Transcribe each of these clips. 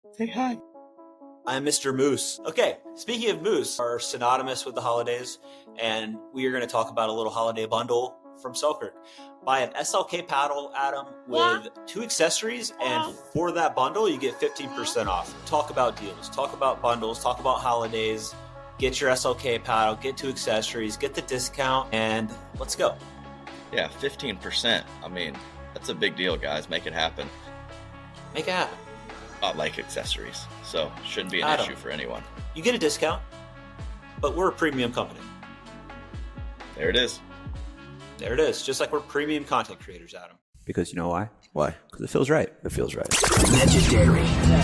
Say hi. I'm Mr. Moose. Okay, speaking of moose, are synonymous with the holidays, and we are going to talk about a little holiday bundle from Selkirk. Buy an SLK paddle, Adam, with 2 accessories, and for that bundle, you get 15% off. Talk about deals, talk about bundles, talk about holidays. Get your SLK paddle, get 2 accessories, get the discount, and let's go. Yeah, 15%. I mean, that's a big deal, guys. Make it happen. Make it happen. Not like accessories, so shouldn't be an issue for anyone. You get a discount, but we're a premium company. There it is. There it is. Just like we're premium content creators, Adam. Because you know why? Why? Because it feels right. It feels right. Legendary.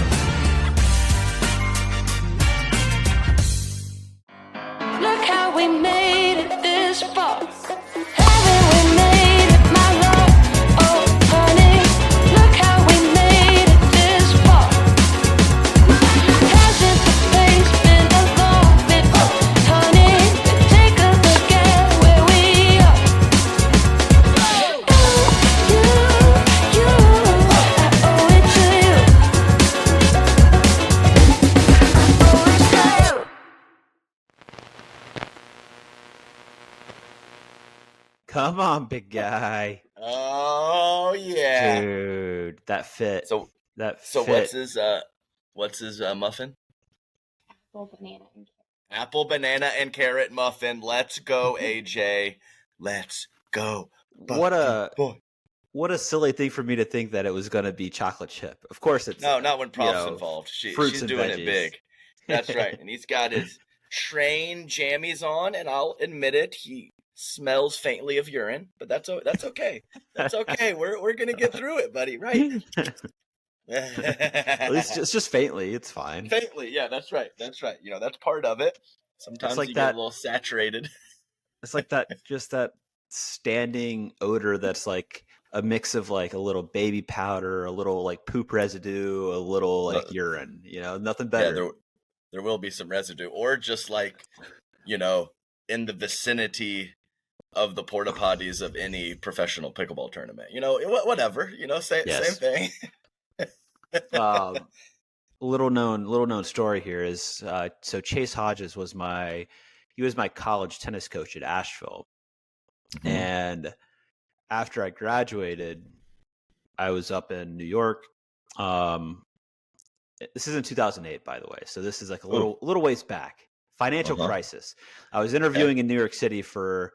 Look how we made it this far. Haven't we made it, my love? Oh, honey, look how we made it this far. Hasn't the pace been a long bit? Oh, honey, take a look at where we are. You, I owe it to you. Owe it to you. Come on, big guy. Oh yeah, Dude, that fit. So fit. what's his muffin? Apple, banana, and carrot. Apple, banana, and carrot muffin. Let's go, AJ. Let's go. What a silly thing for me to think that it was going to be chocolate chip. Of course it's No, not when Prof's involved. fruits She's and doing veggies. it big. That's right. And he's got his train jammies on, and I'll admit it, he smells faintly of urine, but that's okay. That's okay. We're gonna get through it, buddy. Right? At least it's just faintly. It's fine. Faintly, yeah. That's right. That's right. You know, that's part of it. Sometimes like you that- get a little saturated. It's like that, just that standing odor that's like a mix of like a little baby powder, a little like poop residue, a little like urine. You know, nothing better. Yeah, there will be some residue, or just like, you know, in the vicinity of the porta potties of any professional pickleball tournament. You know, whatever. You know, same thing. Little known story here is so Chase Hodges was my college tennis coach at Asheville, and after I graduated, I was up in New York. This is in 2008, by the way, so this is like a little ways back. Financial crisis. I was interviewing in New York City for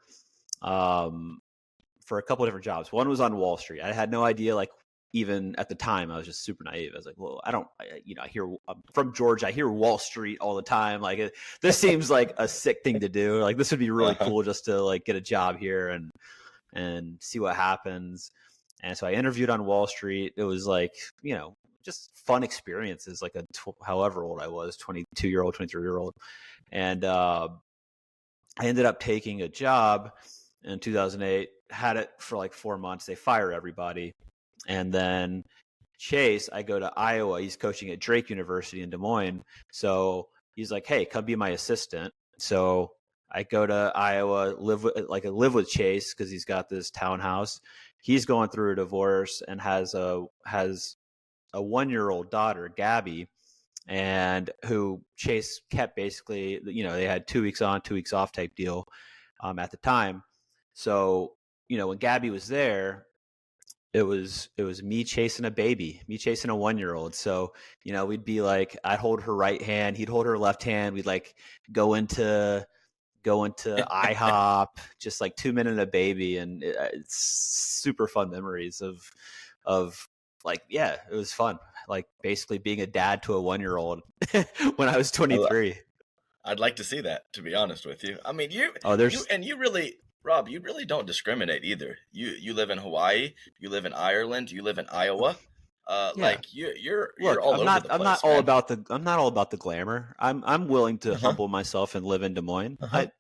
a couple of different jobs. One was on Wall Street. I had no idea, like, even at the time, I was just super naive. I was like, well, I'm from Georgia. I hear Wall Street all the time. Like, this seems like a sick thing to do. Like, this would be really cool just to like get a job here and see what happens. And so I interviewed on Wall Street. It was like, you know, just fun experiences, like however old I was, 22-year-old, 23-year-old. And I ended up taking a job in 2008, had it for like 4 months. They fire everybody. And then Chase, I go to Iowa. He's coaching at Drake University in Des Moines. So he's like, hey, come be my assistant. So I go to Iowa, live with Chase because he's got this townhouse. He's going through a divorce and has a 1-year-old daughter, Gabby, and who Chase kept basically, you know, they had 2 weeks on, 2 weeks off type deal at the time. So, you know, when Gabby was there, it was me chasing a baby, me chasing a 1-year-old. So, you know, we'd be like, I'd hold her right hand, he'd hold her left hand. We'd like go into IHOP, just like 2 minutes a baby. And it's super fun memories of like, yeah, it was fun. Like basically being a dad to a 1-year-old when I was 23. I'd like to see that, to be honest with you. I mean, you really, Rob, you really don't discriminate either. You live in Hawaii, you live in Ireland, you live in Iowa. Like you're all over the place. I'm not all about the glamour. I'm willing to humble myself and live in Des Moines.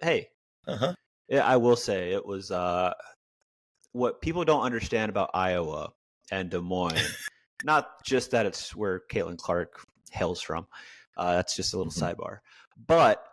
I will say it was what people don't understand about Iowa and Des Moines. Not just that it's where Caitlin Clark hails from. That's just a little sidebar. But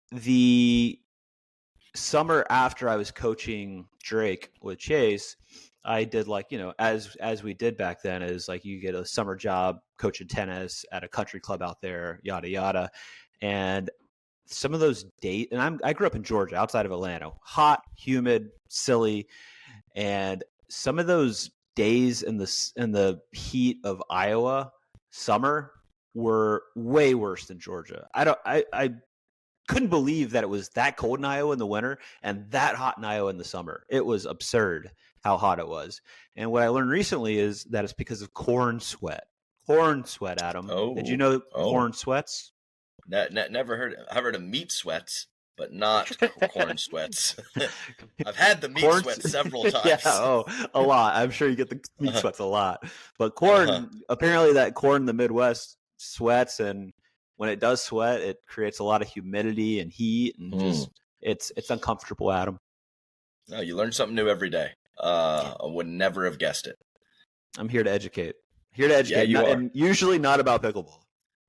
the summer after I was coaching Drake with Chase, I did like, as we did back then, is like you get a summer job coaching tennis at a country club out there, yada yada. And some of those days, and I grew up in Georgia, outside of Atlanta, hot, humid, silly, and some of those days in the heat of Iowa summer were way worse than Georgia. I couldn't believe that it was that cold in Iowa in the winter and that hot in Iowa in the summer. It was absurd how hot it was. And what I learned recently is that it's because of corn sweat. Corn sweat, Adam. Oh, did you know corn sweats? Never heard. I've heard of meat sweats, but not corn sweats. I've had the meat sweats several times. Yeah, a lot. I'm sure you get the meat sweats a lot. But corn, apparently that corn in the Midwest sweats, and when it does sweat, it creates a lot of humidity and heat, and just it's uncomfortable, Adam. No, you learn something new every day. I would never have guessed it. I'm here to educate. And usually not about pickleball.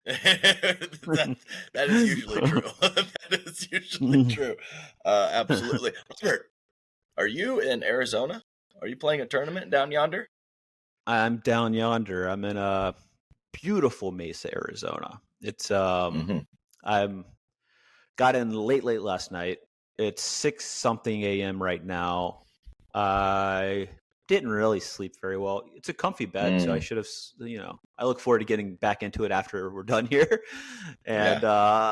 that is usually true. That is usually true. Absolutely. Robert, are you in Arizona? Are you playing a tournament down yonder? I'm down yonder. I'm in a beautiful Mesa, Arizona. It's I'm got in late last night. It's 6-something a.m. right now. I didn't really sleep very well. It's a comfy bed, so I should have, I look forward to getting back into it after we're done here. And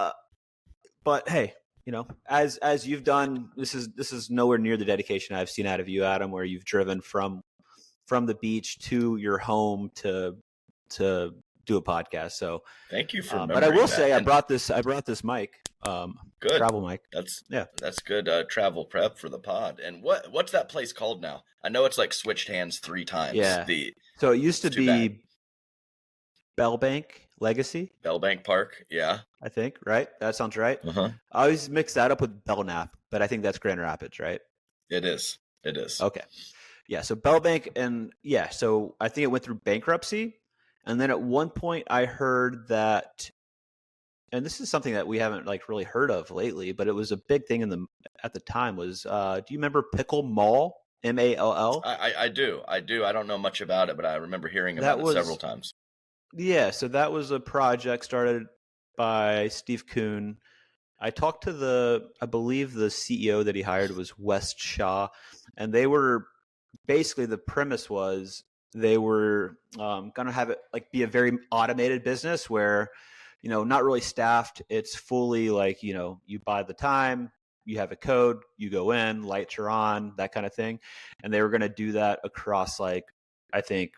but hey, as you've done, this is nowhere near the dedication I've seen out of you, Adam, where you've driven from the beach to your home to do a podcast. So thank you for but I will say I brought this mic. Good travel mic. That's good travel prep for the pod. And what's that place called now? I know it's like switched hands 3 times. Yeah. So it used to be Bellbank Legacy. Bellbank Park, yeah. I think, right? That sounds right. I always mix that up with Belknap, but I think that's Grand Rapids, right? It is. Okay. Yeah, so Bellbank, and so I think it went through bankruptcy. And then at one point I heard that, and this is something that we haven't really heard of lately, but it was a big thing at the time was, do you remember Pickle Mall? MALL? I do. I don't know much about it, but I remember hearing about it several times. Yeah, so that was a project started by Steve Kuhn. I talked to I believe the CEO that he hired was West Shaw, and they were basically, the premise was they were going to have it be a very automated business where, not really staffed. It's fully you buy the time, you have a code, you go in, lights are on, that kind of thing. And they were going to do that across I think,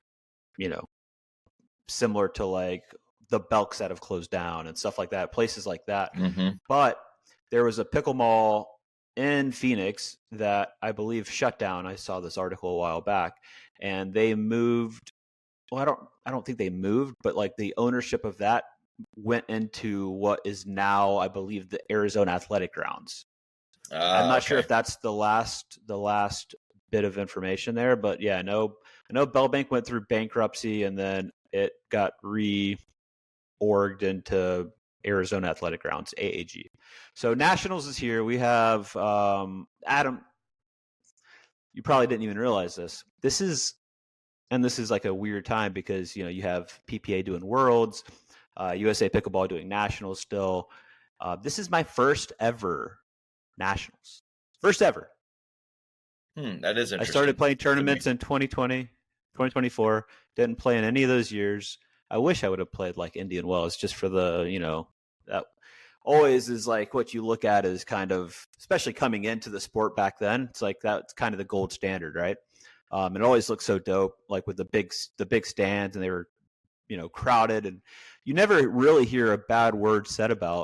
similar to the Belks that have closed down and stuff like that, places like that. But there was a pickle mall in Phoenix that I believe shut down. I saw this article a while back, and they moved. Well, I don't think they moved, but the ownership of that went into what is now, I believe, the Arizona Athletic Grounds. I'm not sure if that's the last bit of information there, but yeah, I know Bellbank went through bankruptcy and then it got reorged into Arizona Athletic Grounds, AAG. So Nationals is here. We have Adam. You probably didn't even realize this. This is a weird time because you have PPA doing Worlds, USA Pickleball doing Nationals still. This is my first ever Nationals. First ever. That is interesting. I started playing tournaments in 2020, 2024. Didn't play in any of those years. I wish I would have played Indian Wells just for the, that always is what you look at as kind of, especially coming into the sport back then. It's that's kind of the gold standard, right? It always looked so dope, with the big stands, and they were, crowded, and you never really hear a bad word said about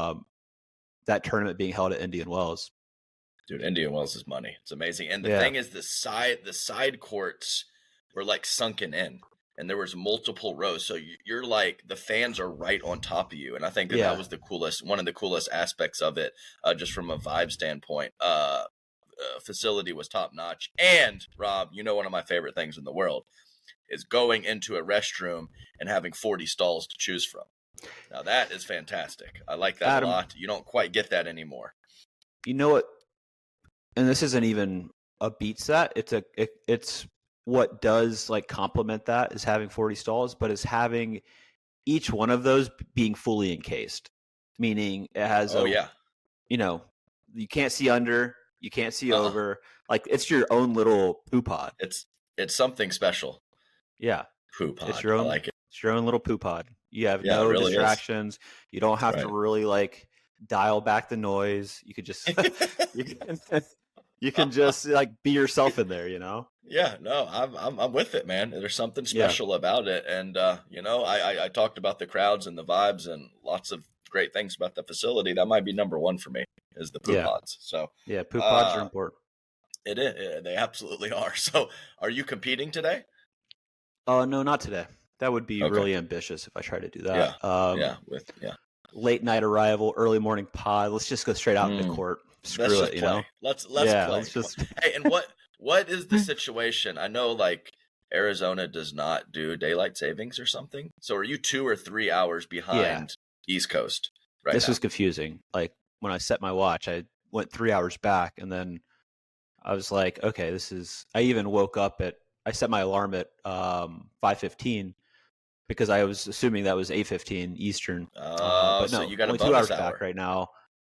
that tournament being held at Indian Wells. Dude, Indian Wells is money. It's amazing. And the thing is, the side courts were sunken in, and there was multiple rows. So you're the fans are right on top of you. And I think that was one of the coolest aspects of it, just from a vibe standpoint. Facility was top notch. And Rob, one of my favorite things in the world is going into a restroom and having 40 stalls to choose from. Now that is fantastic. I like that, Adam, a lot. You don't quite get that anymore. You know what? And this isn't even a beat set. It's what does like complement that is having 40 stalls, but is having each one of those being fully encased, meaning it has you know, you can't see under, you can't see over, like it's your own little poo pod. It's something special. Yeah. Poo pod. It's your own, I like it. It's your own little poo pod. You have no really distractions. You don't have to really like dial back the noise. You could just you can just like be yourself in there, you know? Yeah, no, I'm with it, man. There's something special about it. And you know, I talked about the crowds and the vibes and lots of great things about the facility. That might be number one for me is the poo pods. So yeah, poo pods are important. It is. They absolutely are. So are you competing today? Oh, no, not today. That would be really ambitious if I tried to do that. Late night arrival, early morning pod. Let's just go straight out into court. Screw it, you know. Let's play. Hey, and what is the situation? I know like Arizona does not do daylight savings or something. So are you 2 or 3 hours behind East Coast right This now? was confusing. Like when I set my watch, I went 3 hours back, and then I was like, okay, this is. I even woke up I set my alarm at 5:15 because I was assuming that was 8:15 Eastern. But no, so you got only a bonus 2 hours hour back right now.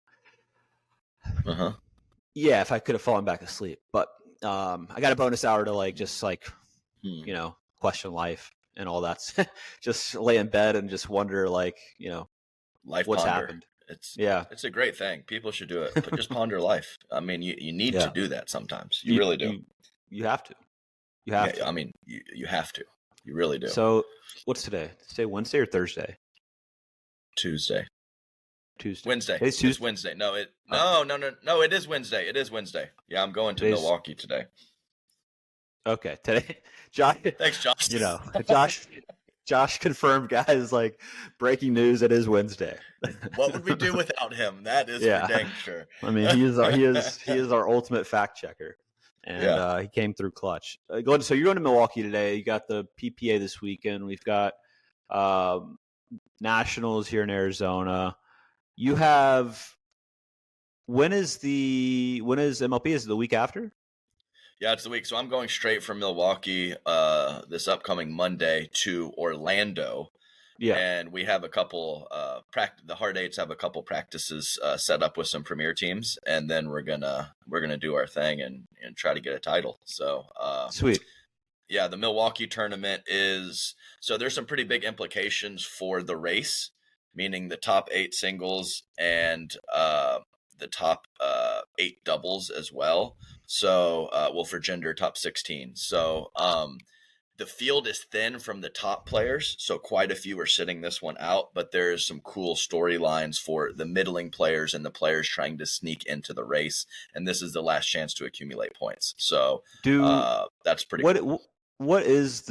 Uh-huh. Yeah, if I could have fallen back asleep, but I got a bonus hour to like just like you know, question life and all that. Just lay in bed and just wonder like, you know, life what's ponder. happened. It's a great thing. People should do it. But just ponder life. I mean, you need to do that sometimes. You really do. You have to. You have to. I mean, you have to. You really do. So, what's today? Today Wednesday or Thursday? Tuesday. Wednesday. It's Tuesday. It's Wednesday. No, it is Wednesday. It is Wednesday. Yeah, I'm going to Milwaukee today. Okay, today, Josh. Thanks, Josh. You know, Josh confirmed, guys. Like breaking news, it is Wednesday. What would we do without him? That is for dang sure. I mean, he is our ultimate fact checker, and he came through clutch. So you're going to Milwaukee today. You got the PPA this weekend. We've got Nationals here in Arizona. You have when is MLP? Is it the week after? Yeah, it's the week. So I'm going straight from Milwaukee this upcoming Monday to Orlando. Yeah, and we have a couple the Hard Eights have a couple practices set up with some premier teams, and then we're gonna do our thing and try to get a title. So sweet. Yeah, the Milwaukee tournament there's some pretty big implications for the race, meaning the top 8 singles and the top 8 doubles as well. So, for gender, top 16. So, the field is thin from the top players. So quite a few are sitting this one out, but there is some cool storylines for the middling players and the players trying to sneak into the race. And this is the last chance to accumulate points. So that's pretty cool. What is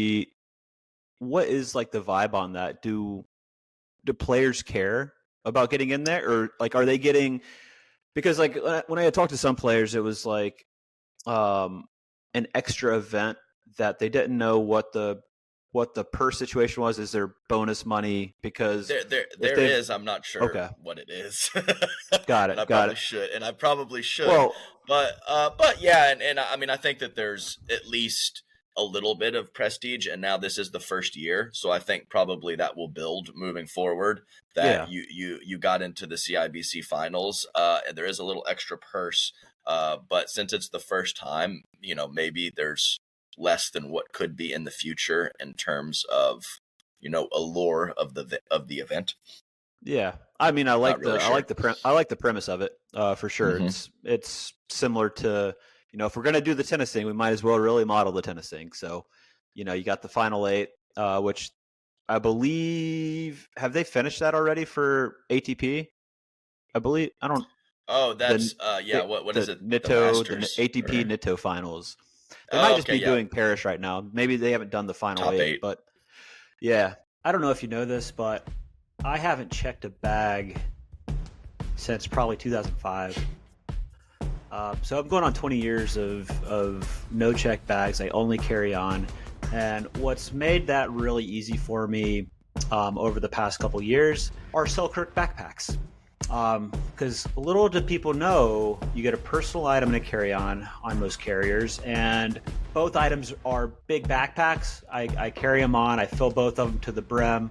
like the vibe on that? Do players care about getting in there, or like are they getting? Because like when I had talked to some players, it was like an extra event that they didn't know what the purse situation was. Is there bonus money? Because there is. I'm not sure what it is. Got it. I probably should. Well, but yeah, and I mean I think that there's at least a little bit of prestige, and now this is the first year, so I think probably that will build moving forward. That you got into the CIBC finals, and there is a little extra purse, but since it's the first time, you know, maybe there's less than what could be in the future in terms of, you know, allure of the event. Yeah, I mean, I like the premise of it for sure. Mm-hmm. It's similar to, you know, if we're going to do the tennis thing, we might as well really model the tennis thing. So, you know, you got the final 8, which I believe, have they finished that already for ATP? I believe, I don't. Oh, that's, what is it? Nitto, the ATP Nitto finals. They might just be doing Paris right now. Maybe they haven't done the final 8, but yeah. I don't know if you know this, but I haven't checked a bag since probably 2005. So I'm going on 20 years of no check bags. I only carry on. And what's made that really easy for me over the past couple years are Selkirk backpacks. Because little do people know, you get a personal item and a carry-on most carriers, and both items are big backpacks. I carry them on. I fill both of them to the brim,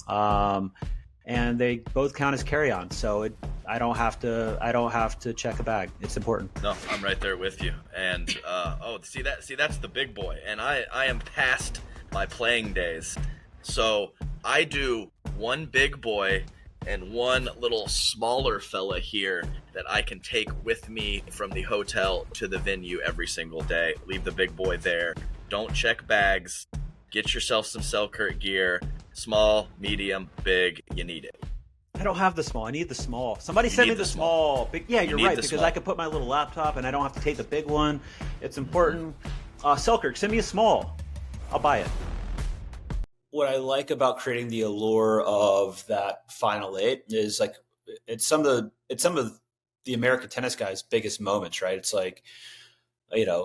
and they both count as carry-on. So I don't have to check a bag. It's important. No, I'm right there with you. And that's the big boy. And I am past my playing days. So I do one big boy and one little smaller fella here that I can take with me from the hotel to the venue every single day. Leave the big boy there. Don't check bags. Get yourself some Selkirk gear. Small, medium, big. You need it. I don't have the small. I need the small. Somebody send me the small. Big, yeah, you're right, because I can put my little laptop and I don't have to take the big one. It's important. Selkirk, send me a small. I'll buy it. What I like about creating the allure of that Final Eight is like it's some of the American tennis guys' biggest moments, right? It's like, you know,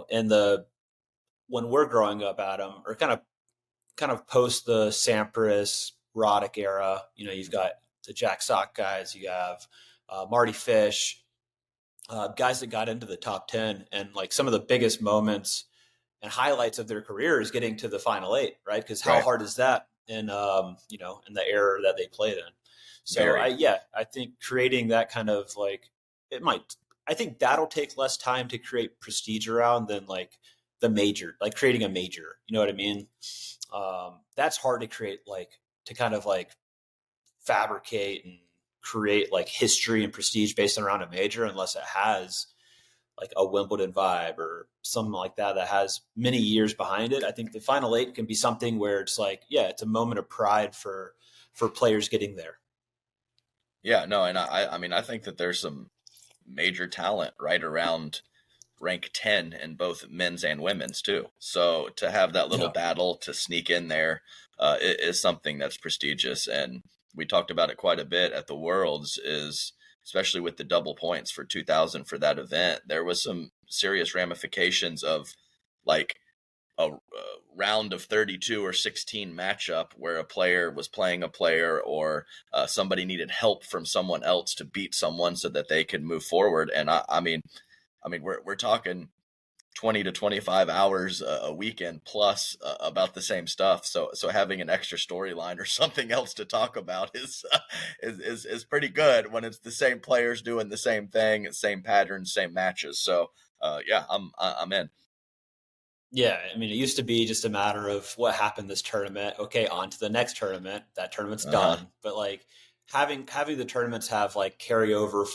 when we're growing up, Adam, or kind of post the Sampras, Roddick era, you know, you've got the Jack Sock guys, you have Marty Fish, guys that got into the top 10, and like some of the biggest moments and highlights of their career is getting to the Final Eight, right? Because how hard is that in in the era that they played in? So I think creating that kind of like I think that'll take less time to create prestige around than like the major, like creating a major. You know what I mean? That's hard to create, like to kind of like fabricate and create like history and prestige based around a major, unless it has like a Wimbledon vibe or something like that has many years behind it. I think the Final Eight can be something where it's like, yeah, it's a moment of pride for players getting there. Yeah, no, and I mean, I think that there's some major talent right around rank 10 in both men's and women's too. So to have that little battle to sneak in there is something that's prestigious. And we talked about it quite a bit at the Worlds, is especially with the double points for 2000 for that event, there was some serious ramifications of like a round of 32 or 16 matchup where a player was playing a player, or somebody needed help from someone else to beat someone so that they could move forward. And I mean, we're talking 20 to 25 hours a weekend plus about the same stuff. So having an extra storyline or something else to talk about is pretty good when it's the same players doing the same thing, same patterns, same matches. So I'm in. Yeah, I mean, it used to be just a matter of what happened this tournament. Okay, on to the next tournament. That tournament's done. But like having the tournaments have like carryover,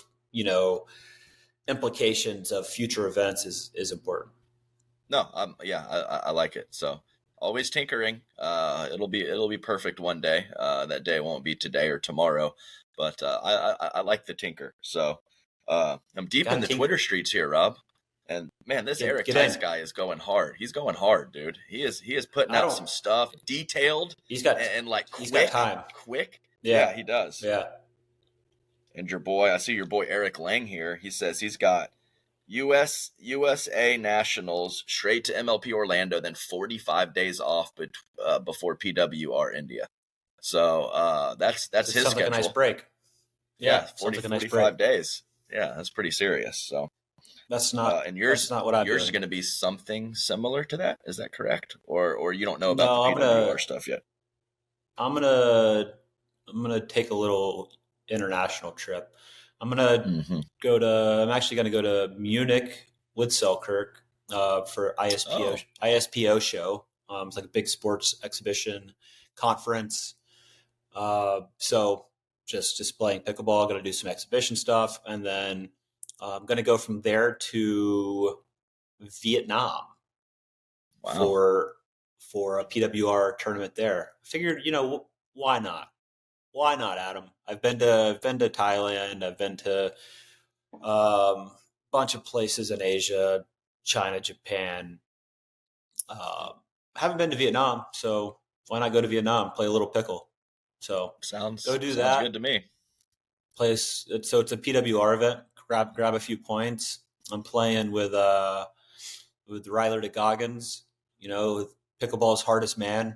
implications of future events is important. No, I like it. So always tinkering. It'll be perfect one day. That day won't be today or tomorrow, but I like the tinker. So I'm deep in the Twitter streets here, Rob. And man, this Eric Tice guy is going hard. He's going hard, dude. He is putting out some stuff detailed. He's got time. Quick. Yeah, he does. Yeah. And I see your boy Eric Lang here. He says he's got USA Nationals straight to MLP Orlando, then 45 days off before PWR India. So that's his schedule. Like a nice break. Yeah, 45 days. Yeah, that's pretty serious. So that's not. And yours, that's not what I'm yours doing. is going to be something similar to that. Is that correct? Or you don't know about the PWR stuff yet? I'm gonna take a little international trip. I'm actually gonna go to Munich with Selkirk for ISPO show. It's like a big sports exhibition conference. So just playing pickleball. Going to do some exhibition stuff, and then I'm going to go from there to Vietnam for a PWR tournament there. I figured, why not? Why not, Adam? I've been to Thailand. I've been to a bunch of places in Asia, China, Japan. Haven't been to Vietnam, so why not go to Vietnam, play a little pickle? So go do that. Sounds good to me. So it's a PWR event. Grab a few points. I'm playing with Ryler de Goggins, pickleball's hardest man.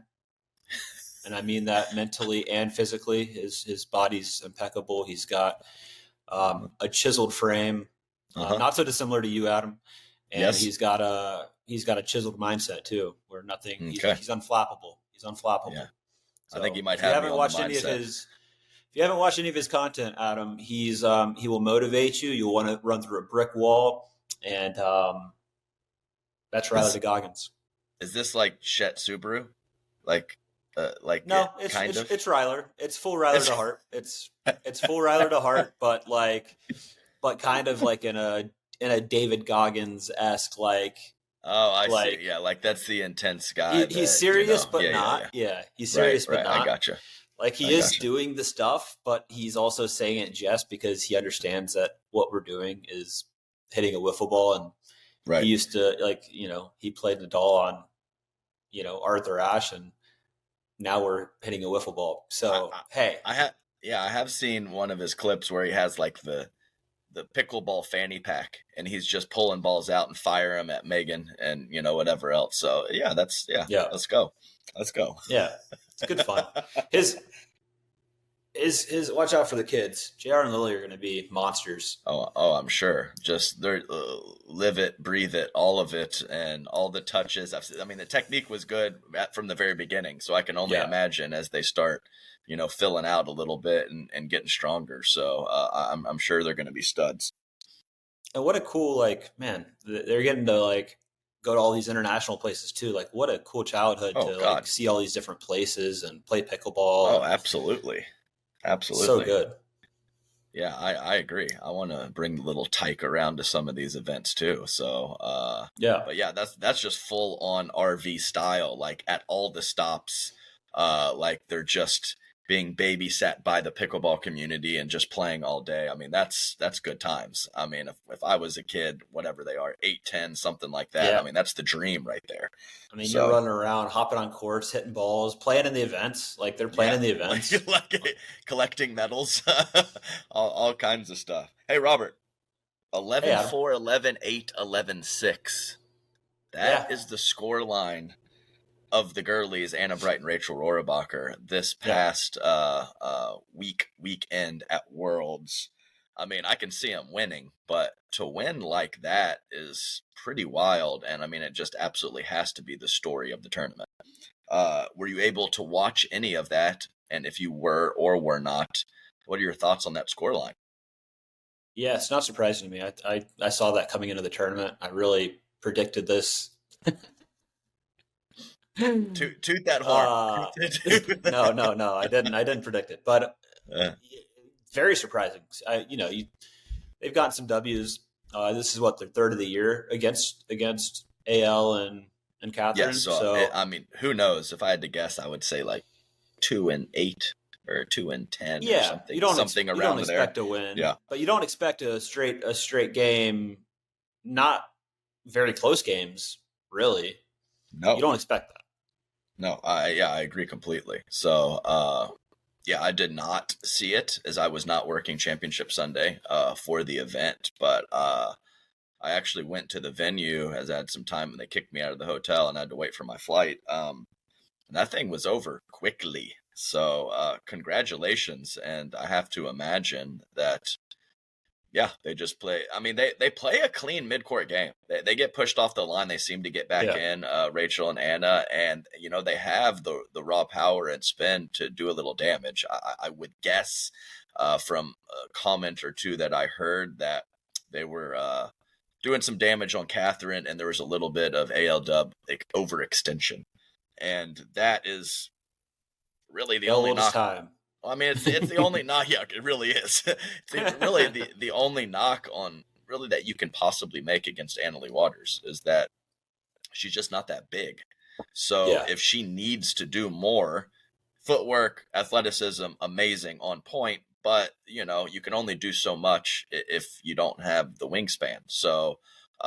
And I mean that mentally and physically. His body's impeccable. He's got a chiseled frame, not so dissimilar to you, Adam. And he's got a chiseled mindset too, where nothing. He's unflappable. He's unflappable. Yeah. So I think he might have. If you haven't watched any of his content, Adam, he will motivate you. You'll want to run through a brick wall, and that's Ryler DeGoggins. Is this like Shet Subaru? No, it's Ryler. It's full Ryler to heart. It's full Ryler to heart, but kind of like in a David Goggins-esque like. Oh, I see. Yeah, like that's the intense guy. He's serious, but not. Yeah, he's serious, but not. I gotcha. Like he is doing the stuff, but he's also saying it just because he understands that what we're doing is hitting a wiffle ball. And he used to he played Nadal on, Arthur Ashe, and now we're hitting a wiffle ball. So I have seen one of his clips where he has like the pickleball fanny pack, and he's just pulling balls out and fire them at Megan and whatever else. So let's go. Yeah, it's good fun. His watch out for the kids. JR and Lily are going to be monsters. Oh, I'm sure. Just they're live it, breathe it, all of it, and all the touches. The technique was good from the very beginning, so I can only imagine as they start filling out a little bit and getting stronger. So I'm sure they're going to be studs. And what a cool, they're getting to go to all these international places too. Like what a cool childhood to see all these different places and play pickleball. Oh, absolutely. So good. Yeah, I agree. I want to bring the little tyke around to some of these events too. So, but yeah, that's just full on RV style, like at all the stops, like they're just being babysat by the pickleball community and just playing all day. That's good times. If I was a kid, whatever they are, 8, 10, something like that. That's the dream right there. You're running around, hopping on courts, hitting balls, playing in the events. Like they're playing in the events. Like collecting medals, all kinds of stuff. Hey, Robert, 11-4, 11-8, 11-6. That is the score line of the girlies, Anna Bright and Rachel Rohrabacher, this past weekend at Worlds. I can see them winning, but to win like that is pretty wild. And it just absolutely has to be the story of the tournament. Were you able to watch any of that? And if you were or were not, what are your thoughts on that scoreline? Yeah, it's not surprising to me. I saw that coming into the tournament. I really predicted this. Toot that horn. No, I didn't predict it, but very surprising. They've gotten some W's. This is what their third of the year against AL and Catherine. Yeah, so who knows? If I had to guess, I would say like 2-8 or 2-10. Yeah, or something. You don't something around there. You don't expect to win. Yeah, but you don't expect a straight game. Not very close games, really. No, you don't expect that. No, I agree completely. So, I did not see it as I was not working Championship Sunday for the event, but I actually went to the venue as I had some time and they kicked me out of the hotel and I had to wait for my flight. And that thing was over quickly. So, congratulations. And I have to imagine that, they just play. They play a clean midcourt game. They get pushed off the line. They seem to get back in, Rachel and Anna, and they have the raw power and spin to do a little damage. I would guess from a comment or two that I heard that they were doing some damage on Catherine, and there was a little bit of AL dub overextension, and that is really the only knock. Time. It's the only knock. Yeah, it really is. It's really the only knock on really that you can possibly make against Annalie Waters is that she's just not that big. So if she needs to do more footwork, athleticism, amazing, on point, but you can only do so much if you don't have the wingspan. So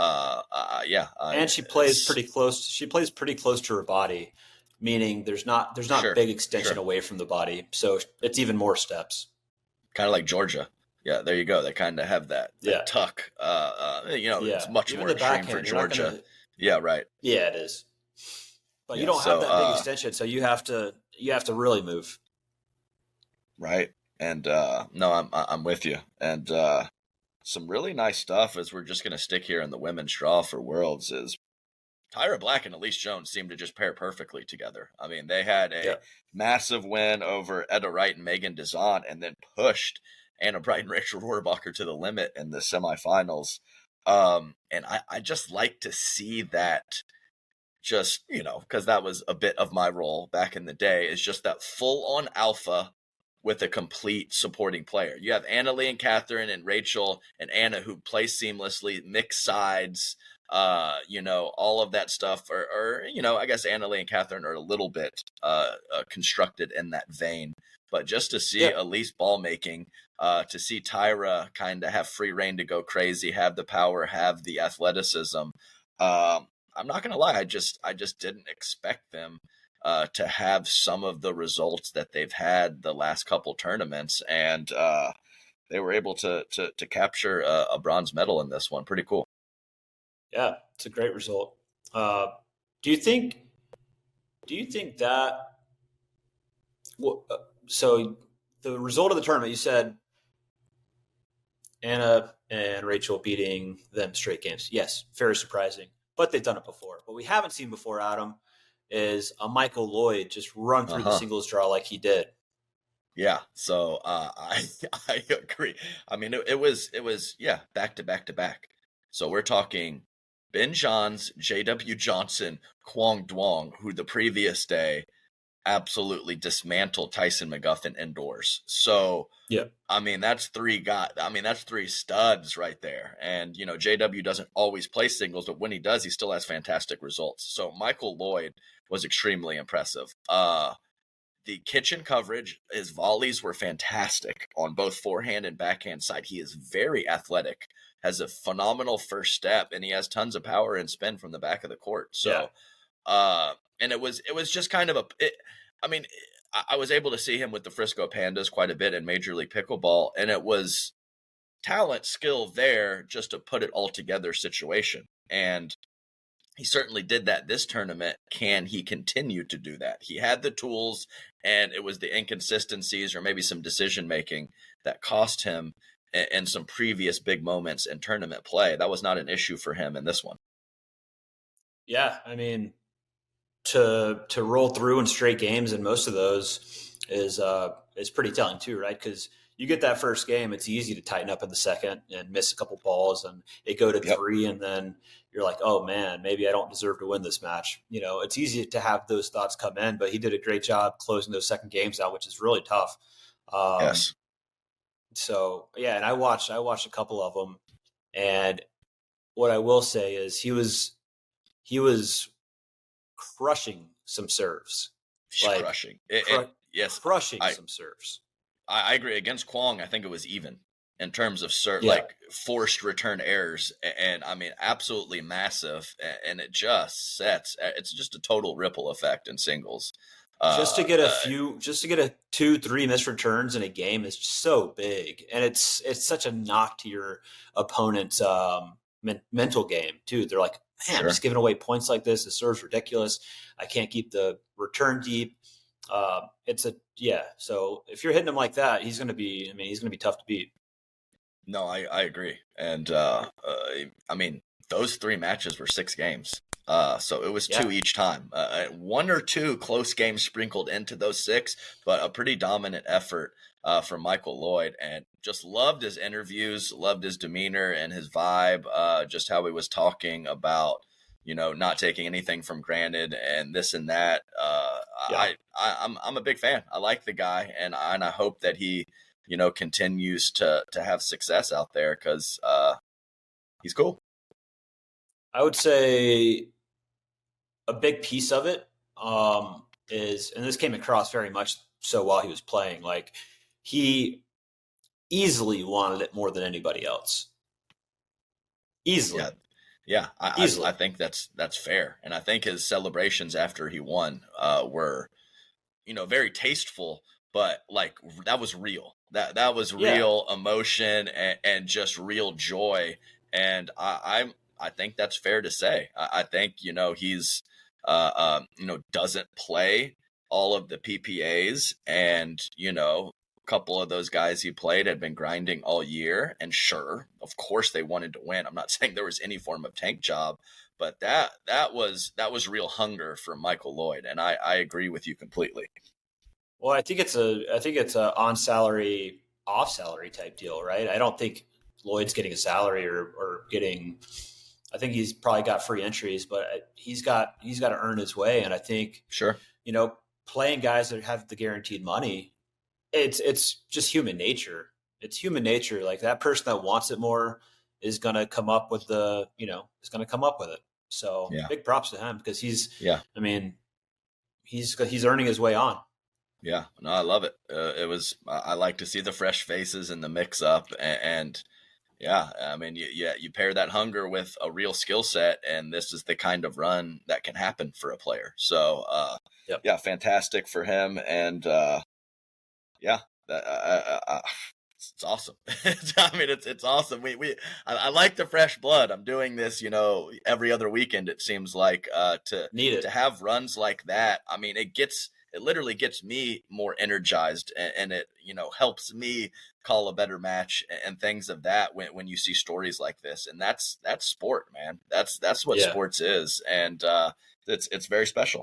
and she plays pretty close. She plays pretty close to her body. Meaning there's not big extension away from the body, so it's even more steps. Kind of like Georgia. Yeah, there you go. They kind of have that tuck. It's much even more extreme for Georgia. Yeah, right. Yeah, it is. But you don't have that big extension, so you have to really move. Right. And no, I'm with you. And some really nice stuff as we're just going to stick here in the women's draw for Worlds is Tyra Black and Elise Jones seem to just pair perfectly together. I mean, they had a massive win over Etta Wright and Megan Dazan, and then pushed Anna Bright and Rachel Rohrbacher to the limit in the semifinals. And I just like to see that, just, you know, because that was a bit of my role back in the day, is just that full-on alpha with a complete supporting player. You have Anna Lee and Catherine and Rachel and Anna who play seamlessly, mix sides, you know, all of that stuff. Or, you know, I guess Anna Lee and Catherine are a little bit constructed in that vein. But just to see Elise ball making, to see Tyra kind of have free reign to go crazy, have the power, have the athleticism. I'm not going to lie. I just didn't expect them to have some of the results that they've had the last couple tournaments, and they were able to capture a bronze medal in this one. Pretty cool. Yeah, it's a great result. Do you think that? Well, so the result of the tournament, you said Anna and Rachel beating them straight games. Yes, very surprising, but they've done it before. What we haven't seen before, Adam, is a Michael Lloyd just run through the singles draw like he did. Yeah, so I agree. I mean, it was back to back to back. So we're talking Ben Johns, J.W. Johnson, Kwong Duong, who the previous day absolutely dismantled Tyson McGuffin indoors. So I mean, that's three studs right there. And, you know, JW doesn't always play singles, but when he does, he still has fantastic results. So Michael Lloyd was extremely impressive. The kitchen coverage, his volleys were fantastic on both forehand and backhand side. He is very athletic, has a phenomenal first step, and he has tons of power and spin from the back of the court. So, and it was just kind of I was able to see him with the Frisco Pandas quite a bit in Major League Pickleball, and it was talent, skill there, just to put it all together situation. And he certainly did that this tournament. Can he continue to do that? He had the tools, and it was the inconsistencies or maybe some decision-making that cost him in some previous big moments in tournament play. That was not an issue for him in this one. Yeah, I mean, to roll through in straight games, and most of those is pretty telling too, right? Because you get that first game, it's easy to tighten up in the second and miss a couple balls, and it go to three, and then you're like, oh man, maybe I don't deserve to win this match. You know, it's easy to have those thoughts come in, but he did a great job closing those second games out, which is really tough. Yes. So yeah, and I watched a couple of them, and what I will say is he was crushing some serves, like crushing. Crushing some serves. I agree. Against Kwong, I think it was even in terms of like forced return errors, and I mean, absolutely massive. And it just sets. It's just a total ripple effect in singles. Just to get a 2-3 missed returns in a game is so big, and it's such a knock to your opponent's mental game too. They're like, man, I'm just giving away points like this. The serve's ridiculous. I can't keep the return deep. So if you're hitting him like that, he's going to be tough to beat. No, I agree. And, I mean, those three matches were 6 games. So it was 2 each time, 1 or 2 close games sprinkled into those 6, but a pretty dominant effort, from Michael Lloyd, and just loved his interviews, loved his demeanor and his vibe, just how he was talking about, you know, not taking anything from granted and this and that. I'm a big fan. I like the guy, and I hope that he, you know, continues to have success out there, because he's cool. I would say a big piece of it is, and this came across very much so while he was playing, like he easily wanted it more than anybody else. Easily. Yeah, I think that's fair. And I think his celebrations after he won were, you know, very tasteful, but like that was real. That was real emotion and just real joy. And I think that's fair to say. I think, you know, he's, you know, doesn't play all of the PPAs, and, you know, couple of those guys he played had been grinding all year, and sure, of course they wanted to win. I'm not saying there was any form of tank job, but that was real hunger for Michael Lloyd, and I agree with you completely. Well, I think it's a on salary, off salary type deal, right? I don't think Lloyd's getting a salary or getting. I think he's probably got free entries, but he's got to earn his way, and I think sure, playing guys that have the guaranteed money, it's just human nature. It's human nature. Like that person that wants it more is going to come up with it. So big props to him because he's earning his way on. Yeah, no, I love it. I like to see the fresh faces and the mix up and yeah, I mean, you pair that hunger with a real skill set, and this is the kind of run that can happen for a player. So, yeah, fantastic for him, and it's awesome. I mean, it's awesome. I like the fresh blood. I'm doing this, every other weekend. It seems like to have runs like that. I mean, it literally gets me more energized, and it helps me call a better match and things of that when you see stories like this. And that's sport, man. That's what sports is, and it's very special.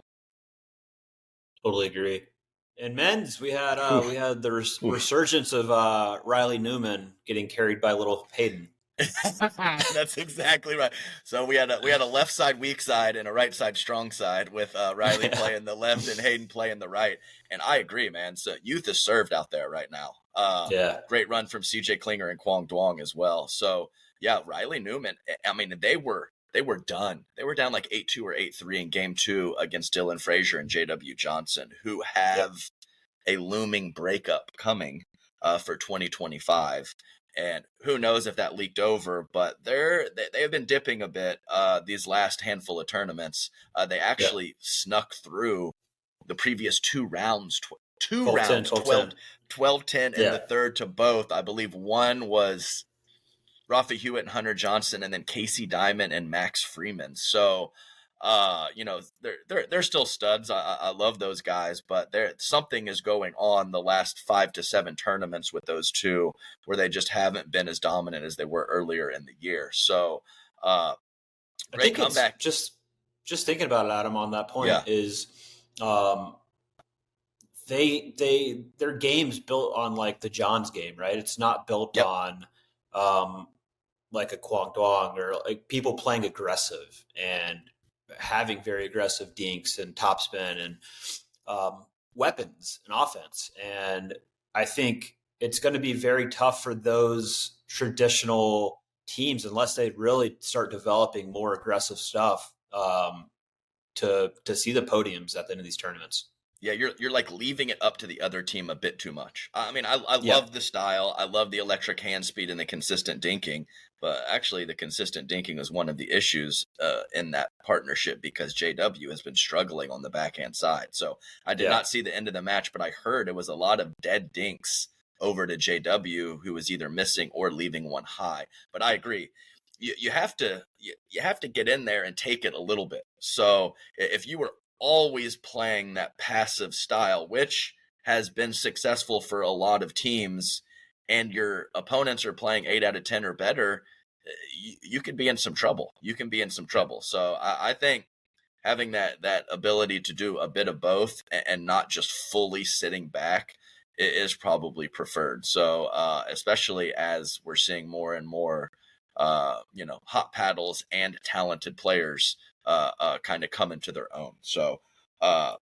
Totally agree. In men's, we had the resurgence of Riley Newman getting carried by little Hayden. That's exactly right. So we had a left side weak side and a right side strong side with Riley playing the left and Hayden playing the right. And I agree, man. So youth is served out there right now. Great run from CJ Klinger and Quang Duong as well. So yeah, Riley Newman. I mean, they were done. They were down like 8-2 or 8-3 in game 2 against Dylan Frazier and JW Johnson, who have a looming breakup coming for 2025. And who knows if that leaked over, but they have been dipping a bit these last handful of tournaments. They actually snuck through the previous 2 rounds, 12-10 and the third to both. I believe one was Rafa Hewitt and Hunter Johnson, and then Casey Diamond and Max Freeman. So, they're still studs. I love those guys, but something is going on the last 5 to 7 tournaments with those two where they just haven't been as dominant as they were earlier in the year. So, great comeback. Just thinking about it, Adam, on that point is, their game's built on like the Johns game, right? It's not built on, like a Quang Duong or like people playing aggressive and having very aggressive dinks and topspin and weapons and offense. And I think it's going to be very tough for those traditional teams unless they really start developing more aggressive stuff to see the podiums at the end of these tournaments. Yeah, you're like leaving it up to the other team a bit too much. I mean, I love the style. I love the electric hand speed and the consistent dinking. But actually, the consistent dinking is one of the issues in that partnership because JW has been struggling on the backhand side. So I did not see the end of the match, but I heard it was a lot of dead dinks over to JW, who was either missing or leaving one high. But I agree. You have to get in there and take it a little bit. So if you were always playing that passive style, which has been successful for a lot of teams, and your opponents are playing 8 out of 10 or better, you could be in some trouble. So I think having that ability to do a bit of both and not just fully sitting back is probably preferred. So especially as we're seeing more and more, hot paddles and talented players kind of come into their own. So, so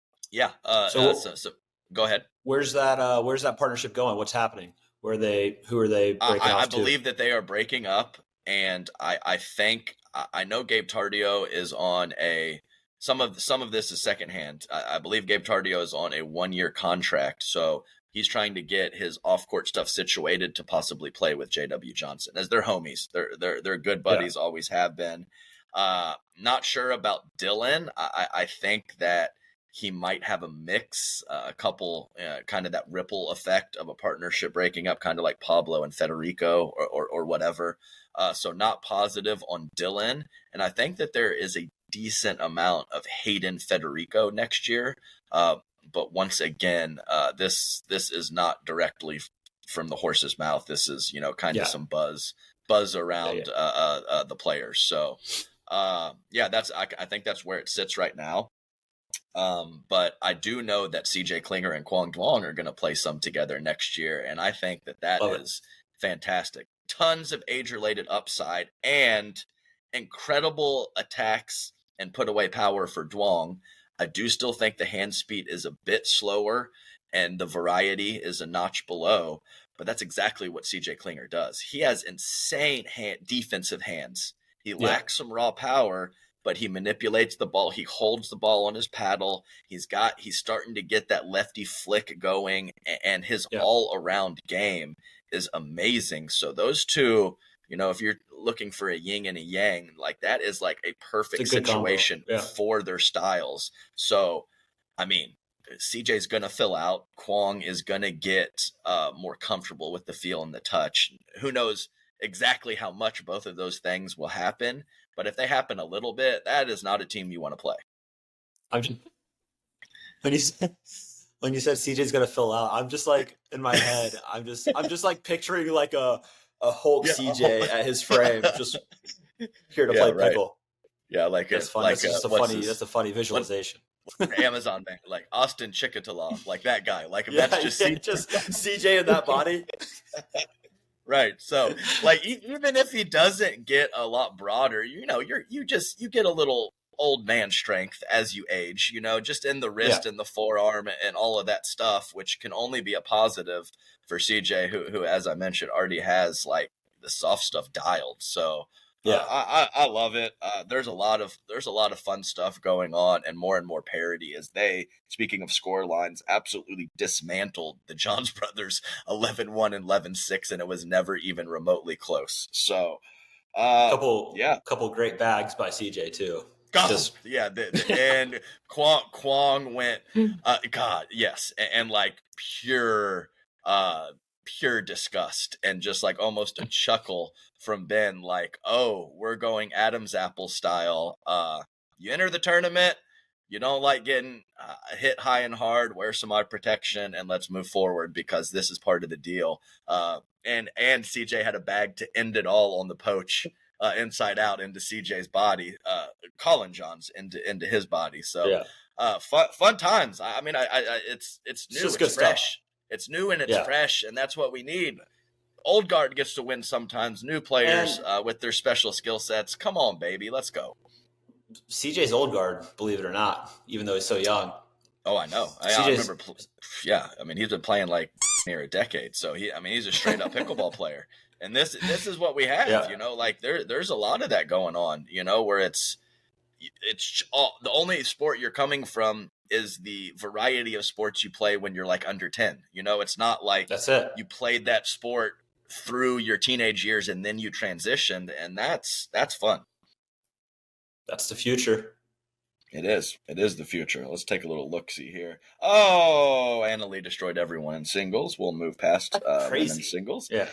go ahead. Where's that partnership going? What's happening? Who are they breaking off to? I believe that they are breaking up, and I think I know Gabe Tardio is on some of this is secondhand. I believe Gabe Tardio is on a 1-year contract, so he's trying to get his off-court stuff situated to possibly play with JW Johnson, as they're homies. They're good buddies, always have been. Not sure about Dylan. I think that he might have a mix, a couple, kind of that ripple effect of a partnership breaking up, kind of like Pablo and Federico or whatever. So not positive on Dylan. And I think that there is a decent amount of Hayden Federico next year. once again, this is not directly from the horse's mouth. This is, kind of some buzz around the players. So I think that's where it sits right now. But I do know that CJ Klinger and Quang Duong are going to play some together next year, and I think that is fantastic. Tons of age-related upside and incredible attacks and put-away power for Duong. I do still think the hand speed is a bit slower, and the variety is a notch below, but that's exactly what CJ Klinger does. He has insane defensive hands. He lacks some raw power, but he manipulates the ball. He holds the ball on his paddle. He's starting to get that lefty flick going, and his all-around game is amazing. So those two, if you're looking for a yin and a yang, like that is like a perfect situation for their styles. So, I mean, CJ's going to fill out. Quang is going to get more comfortable with the feel and the touch. Who knows exactly how much both of those things will happen, but if they happen a little bit, that is not a team you want to play. When you said CJ's going to fill out, I'm just like in my head, I'm just like picturing like a Hulk CJ at his frame, just here to play pickle. Yeah, like that's funny. That's a funny visualization. Amazon man, like Austin Chickataloff, like that guy. Like if that's just CJ in that body. Right. So like even if he doesn't get a lot broader, you get a little old man strength as you age, just in the wrist and the forearm and all of that stuff, which can only be a positive for CJ, who as I mentioned already has like the soft stuff dialed. So I love it. There's a lot of fun stuff going on, and more parity as they, speaking of score lines, absolutely dismantled the Johns brothers 11-1 and 11-6, and it was never even remotely close. So couple great bags by CJ too. And Quang went God, yes, and like pure disgust and just like almost a chuckle from Ben, like, oh, we're going Adam's apple style. You enter the tournament, you don't like getting hit high and hard, wear some eye protection, and let's move forward because this is part of the deal. And CJ had a bag to end it all on the poach, inside out into CJ's body, Colin Johns into his body. So fun times. I mean, it's new, it's fresh. Stuff. It's new and it's fresh, and that's what we need. Old guard gets to win sometimes. New players with their special skill sets. Come on, baby. Let's go. CJ's old guard, believe it or not, even though he's so young. Oh, I know. I remember. I mean, he's been playing like near a decade. So he's a straight up pickleball player. And this is what we have, like there's a lot of that going on, where it's all, the only sport you're coming from is the variety of sports you play when you're like under 10. It's not like that's it. You played that sport through your teenage years and then you transitioned, and that's fun. That's the future. It is the future. Let's take a little look-see here. Oh, Anna Leigh destroyed everyone in singles. We'll move past women's singles. Yeah.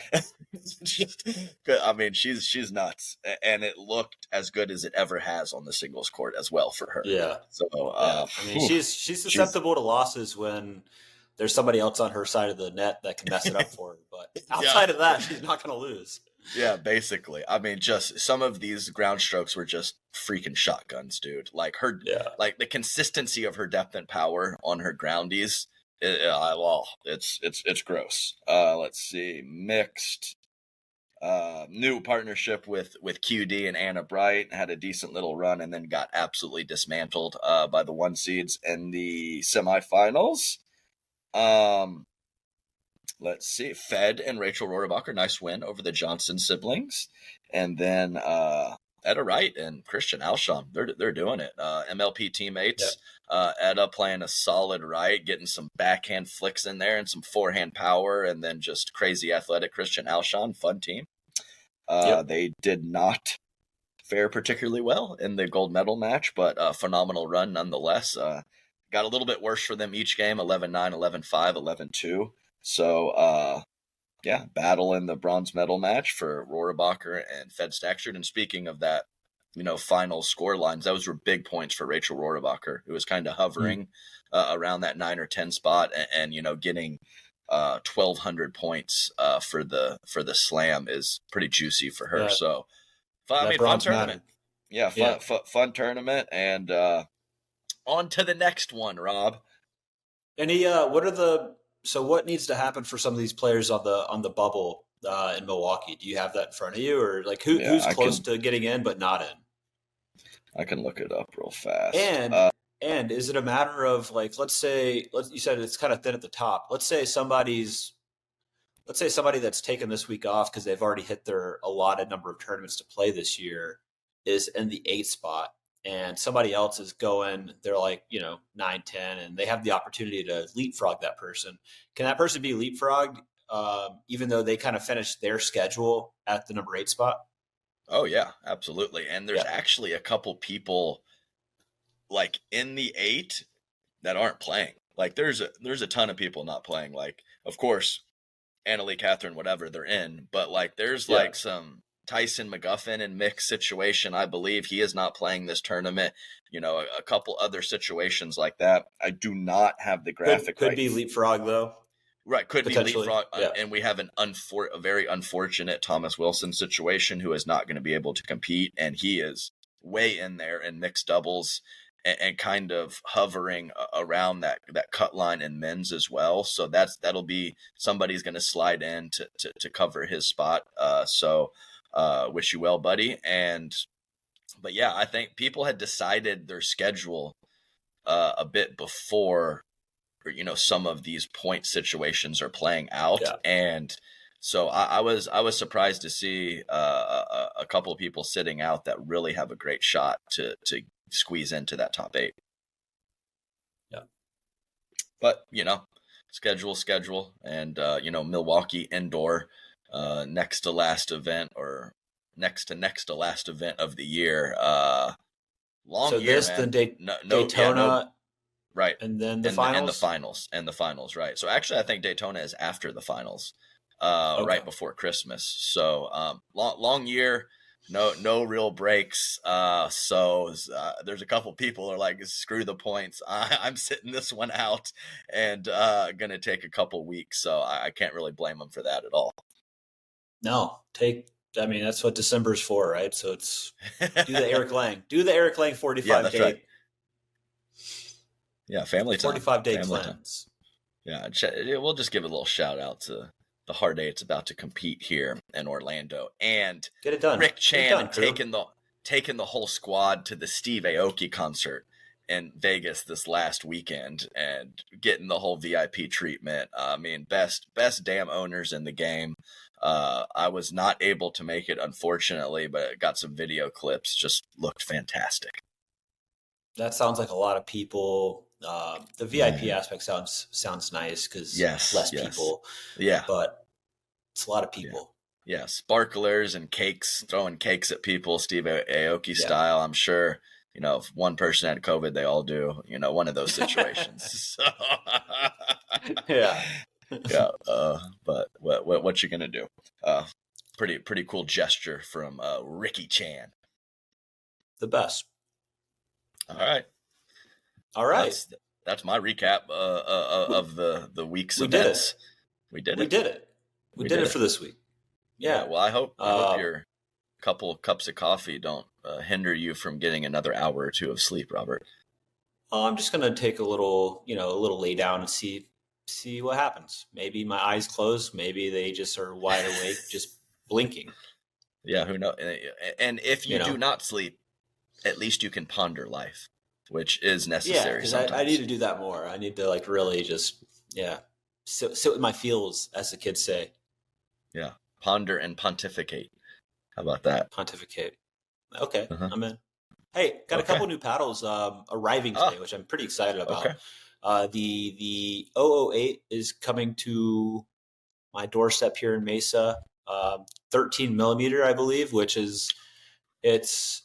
I mean, she's nuts. And it looked as good as it ever has on the singles court as well for her. Yeah. So, I mean, she's susceptible to losses when there's somebody else on her side of the net that can mess it up for her. But outside of that, she's not going to lose. Yeah, basically. I mean, just some of these ground strokes were just freaking shotguns, dude. Like like the consistency of her depth and power on her groundies. It's gross. Let's see, mixed. New partnership with QD and Anna Bright, had a decent little run and then got absolutely dismantled by the 1 seeds in the semifinals. Let's see. Fed and Rachel Rohrabacher, nice win over the Johnson siblings. And then Etta Wright and Christian Alshon, they're doing it. MLP teammates. Etta playing a solid right, getting some backhand flicks in there and some forehand power, and then just crazy athletic Christian Alshon, fun team. They did not fare particularly well in the gold medal match, but a phenomenal run nonetheless. Got a little bit worse for them each game, 11-9, 11-5, 11-2. So, battle in the bronze medal match for Rohrabacher and Fed Stackshard. And speaking of that final score lines, those were big points for Rachel Rohrabacher, who was kind of hovering around that 9 or 10 spot, and getting 1,200 points for the slam is pretty juicy for her. So, fun tournament. Fun tournament, and on to the next one, Rob. Any what needs to happen for some of these players on the bubble in Milwaukee? Do you have that in front of you, or like who's close to getting in but not in? I can look it up real fast. And is it a matter of like, you said it's kind of thin at the top. Let's say somebody that's taken this week off because they've already hit their allotted number of tournaments to play this year is in the 8th spot, and somebody else is going, they're like, 9, 10, and they have the opportunity to leapfrog that person. Can that person be leapfrogged even though they kind of finished their schedule at the number 8 spot? Oh yeah, absolutely. And there's actually a couple people like in the 8 that aren't playing. Like there's a ton of people not playing. Like, of course, Annalie, Catherine, whatever, they're in, but like there's like some Tyson McGuffin in mixed situation. I believe he is not playing this tournament. A couple other situations like that. I do not have the graphic. Could be leapfrog though. Right, could be leapfrog, and we have a very unfortunate Thomas Wilson situation who is not going to be able to compete, and he is way in there in mixed doubles and kind of hovering around that cut line in men's as well. So that'll be somebody's going to slide in to cover his spot. So wish you well, buddy. But yeah, I think people had decided their schedule a bit before. Some of these point situations are playing out, and so I was surprised to see a couple of people sitting out that really have a great shot to squeeze into that top 8. Yeah, but schedule, and Milwaukee indoor, next to last event or next to last event of the year. Long year, man. Daytona. Right. And then the finals? And the finals, right. So actually, I think Daytona is after the finals, right before Christmas. So long year, no real breaks. So there's a couple people who are like, screw the points. I'm sitting this one out and going to take a couple weeks. So I can't really blame them for that at all. No, that's what December's for, right? So it's do the Eric Lang 45 day. Right. Yeah, family time. 45-day cleanse. Yeah, we'll just give a little shout out to the Hard Eight's about to compete here in Orlando, and get it done. Rick Chan taking the whole squad to the Steve Aoki concert in Vegas this last weekend and getting the whole VIP treatment. I mean, best damn owners in the game. I was not able to make it, unfortunately, but got some video clips. Just looked fantastic. That sounds like a lot of people. The VIP aspect sounds nice because less people. Yeah, but it's a lot of people. Yeah, sparklers and cakes, throwing cakes at people, Steve Aoki style. I'm sure, if one person had COVID, they all do. One of those situations. So, yeah. But what you gonna do? Pretty cool gesture from Ricky Chan. The best. All right. That's my recap of the week's events. We did it. We did it for this week. Yeah. Well, I hope your couple of cups of coffee don't hinder you from getting another hour or two of sleep, Robert. I'm just gonna take a little lay down and see what happens. Maybe my eyes close. Maybe they just are wide awake, just blinking. Yeah, who knows? And if you do not sleep, at least you can ponder life, which is necessary. Yeah, I need to do that more. I need to really just sit with my feels, as the kids say. Yeah, ponder and pontificate. How about that? Pontificate. Okay, I'm in. Hey, got a couple new paddles arriving today, which I'm pretty excited about. Okay. The 008 is coming to my doorstep here in Mesa. 13 millimeter, I believe, which is it's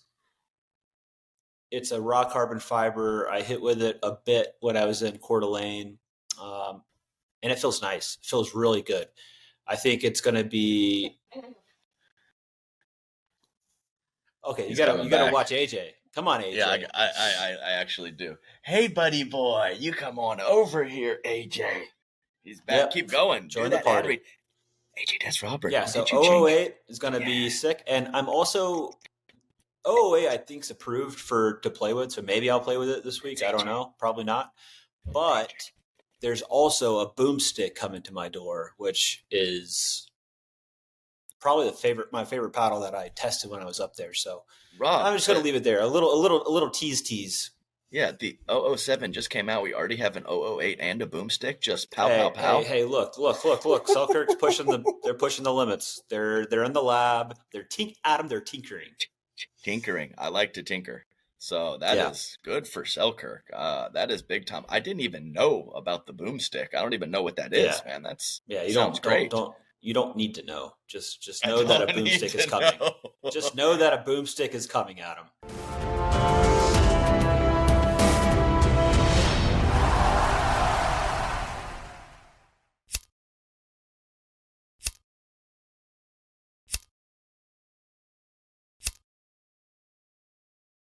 a raw carbon fiber. I hit with it a bit when I was in Coeur d'Alene, and it feels nice. It feels really good. I think it's going to be Okay, you gotta watch AJ. Come on, AJ. Yeah, I actually do. Hey, buddy boy, you come on over here, AJ. He's back. Yep. Keep going. Join the party. AJ, that's Robert. Yeah, so 008 is going to be sick. And I'm also, 008 I think is approved to play with, so maybe I'll play with it this week. I don't know. Probably not. But there's also a boomstick coming to my door, which is probably my favorite paddle that I tested when I was up there. So Rob, I'm just going to leave it there. A little tease. Yeah, the 007 just came out. We already have an 008 and a boomstick. Just pow. Hey, look. Selkirk's pushing the limits. They're in the lab. They're tinkering. Tinkering. I like to tinker. So that is good for Selkirk. That is big time. I didn't even know about the boomstick. I don't even know what that is, man. Sounds great. You don't need to know. Just know that a boomstick is coming. Just know that a boomstick is coming, Adam.